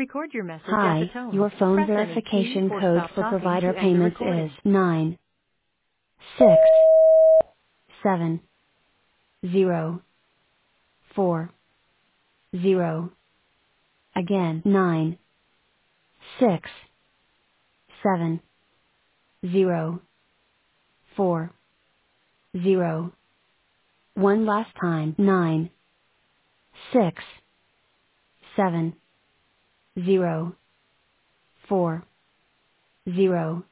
Record your message at the Hi, tone. your phone Press any key verification or code stop for talking provider to end the payments is recording. 96704. Again, 96704. One last time, 96704.